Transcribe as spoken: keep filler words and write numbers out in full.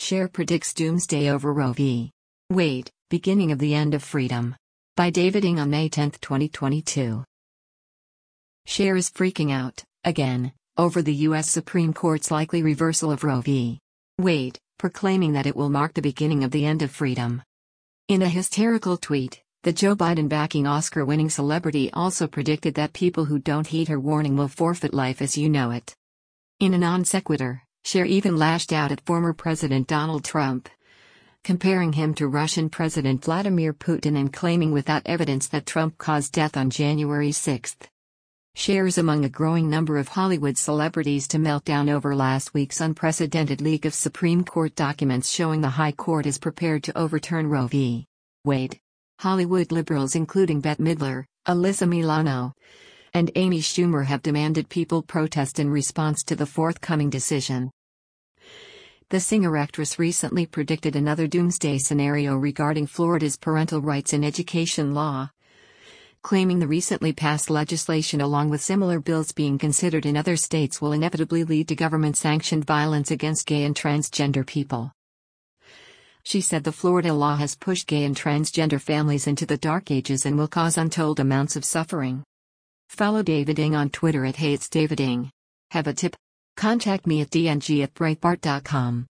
Cher predicts doomsday over Roe v. Wade, beginning of the end of freedom. By David Ng on May tenth, twenty twenty-two. Cher is freaking out, again, over the U S Supreme Court's likely reversal of Roe v. Wade, proclaiming that it will mark the beginning of the end of freedom. In a hysterical tweet, the Joe Biden-backing Oscar-winning celebrity also predicted that people who don't heed her warning will forfeit life as you know it. In a non sequitur, Cher even lashed out at former President Donald Trump, comparing him to Russian President Vladimir Putin and claiming without evidence that Trump caused death on January sixth. Cher is among a growing number of Hollywood celebrities to melt down over last week's unprecedented leak of Supreme Court documents showing the High Court is prepared to overturn Roe v. Wade. Hollywood liberals including Bette Midler, Alyssa Milano, and Amy Schumer have demanded people protest in response to the forthcoming decision. The singer-actress recently predicted another doomsday scenario regarding Florida's parental rights in education law, claiming the recently passed legislation along with similar bills being considered in other states will inevitably lead to government-sanctioned violence against gay and transgender people. She said the Florida law has pushed gay and transgender families into the dark ages and will cause untold amounts of suffering. Follow David Ng on Twitter at Hey It's David Ng. Have a tip? Contact me at d n g at breitbart dot com.